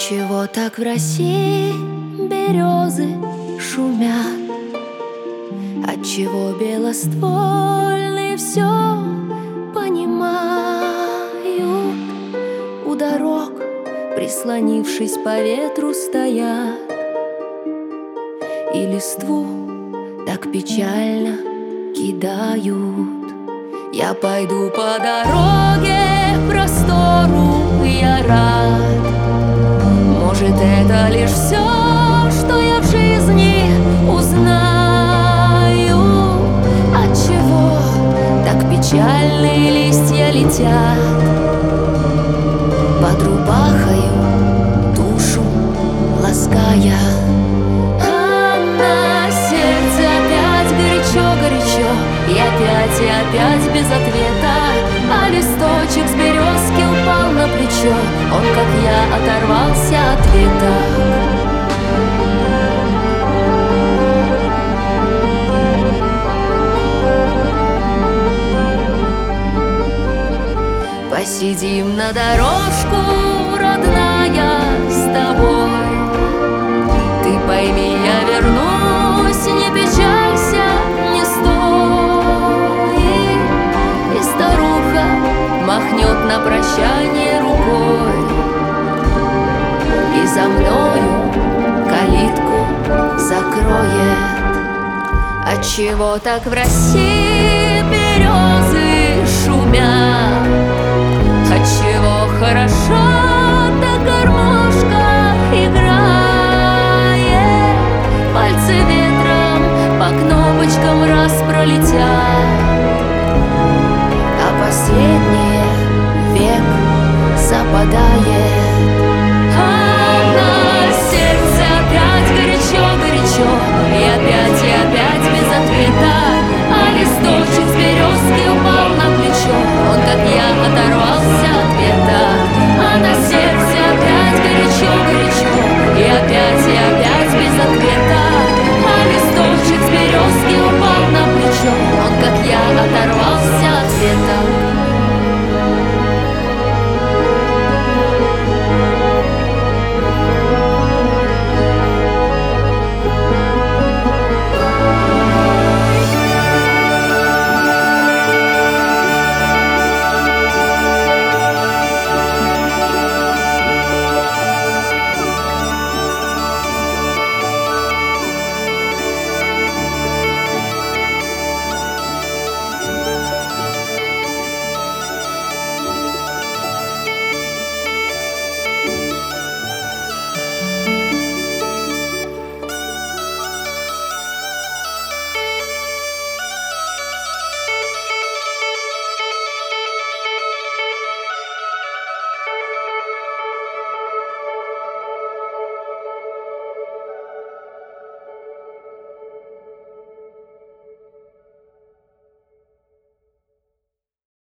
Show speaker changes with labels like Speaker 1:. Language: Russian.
Speaker 1: Отчего так в России березы шумят? Отчего белоствольные все понимают? У дорог, прислонившись по ветру, стоят и листву так печально кидают. Я пойду по дороге к простору, я рад. Может, это лишь все, что я в жизни узнаю. Отчего так печальные листья летят под рубахою, душу лаская. А на сердце опять горячо-горячо, и опять без ответа. А листочек с березки упал на плечо, он, как я, оторвался от веток. Посидим на дорожку, родная, с тобой. Ты пойми, я вернусь, не печалься, не стой. И старуха махнет на прощание рукой, и за мною калитку закроет. Отчего так в России березы шумят? Отчего хорошо так гармошка играет? Пальцы ветром по кнопочкам раз пролетят, а последнее век западает.